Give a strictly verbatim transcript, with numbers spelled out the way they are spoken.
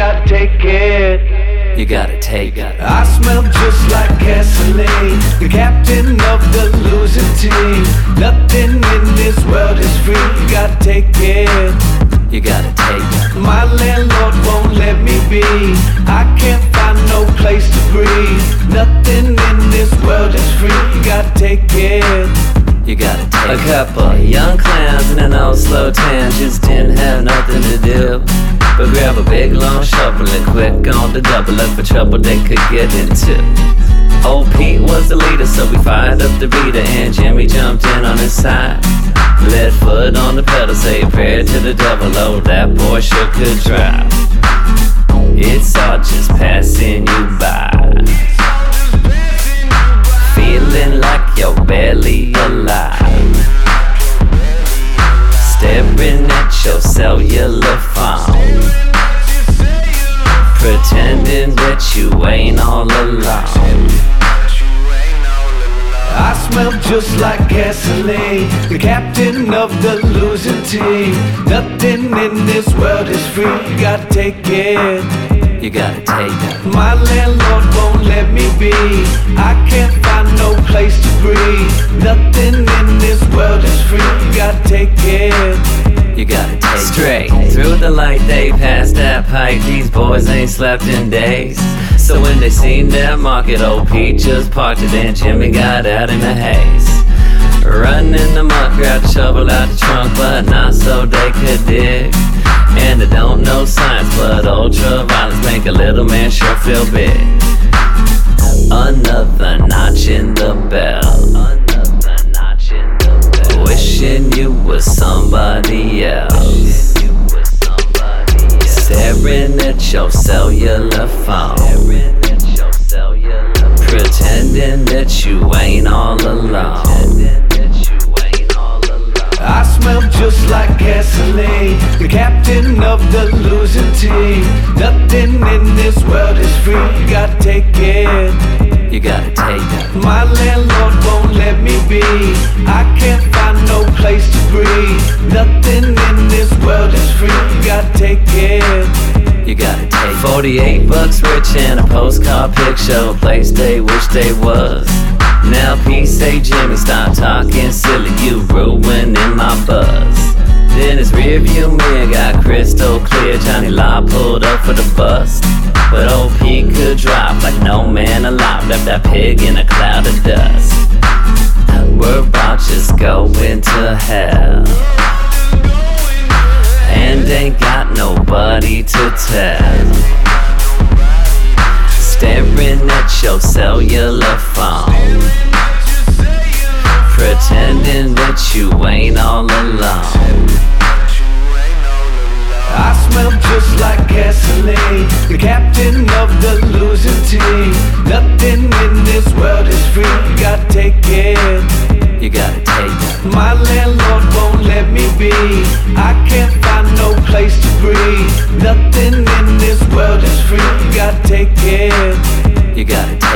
gotta take it. You gotta take it. I smell just like gasoline, the captain of the losing team. Nothing in this world is free, you gotta take it. You gotta take it. My landlord won't let me be, I can't find no place to breathe. Nothing in this world is free, you gotta take it. You gotta take a couple of young clowns in an old slow town just didn't have nothing to do but grab a big long shovel and quick on the double up for trouble they could get into. Old Pete was the leader, so we fired up the beater and Jimmy jumped in on his side. Left foot on the pedal, say a prayer to the devil. Oh, that boy sure could drive. It's all just passing you by, feeling like you're barely alive, staring at your cellular phone, pretending that you ain't all alone. I smell just like gasoline, the captain of the losing team. Nothing in this world is free, you gotta take it. You gotta take it. My landlord won't let me be, I can't find no place to breathe. Nothing in this world is free, you gotta take it. You gotta take it. Straight through the light they passed that pipe, these boys ain't slept in days. So when they seen that market, old Pete just parked it and Jimmy got out in the haze. Running in the muck, grabbed the shovel out the trunk, but not so they could dig. And they don't know science, but ultra violence make a little man sure feel big. Another notch in the bell, another notch in the bell. Wishing you were somebody else, staring at your cellular phone, pretending that you ain't all alone. I smell just like gasoline, the captain of the losing team. Nothing in this world is free, you gotta take it. You gotta take it. My landlord won't let me be, I can't find no place to breathe. Nothing in this world is free, you gotta take it. You gotta take it. Forty-eight bucks rich and a postcard picture, a place they wish they was. Now Pete say, Jimmy, stop talking silly, you ruining my buzz. Then his rearview mirror got crystal clear, Johnny Law pulled up for the bus. But old Pete could drive like no man alive, left that pig in a cloud of dust. We're about just going to hell, and ain't got nobody to tell, staring at your cellular phone, pretending that you ain't all alone. I smell just like gasoline, the captain of the losing team. Nothing in this world is free, you gotta take it. You gotta take it. My landlord won't let me be, I can't find no place to breathe. Nothing in this world is free, you gotta take it. You gotta take it.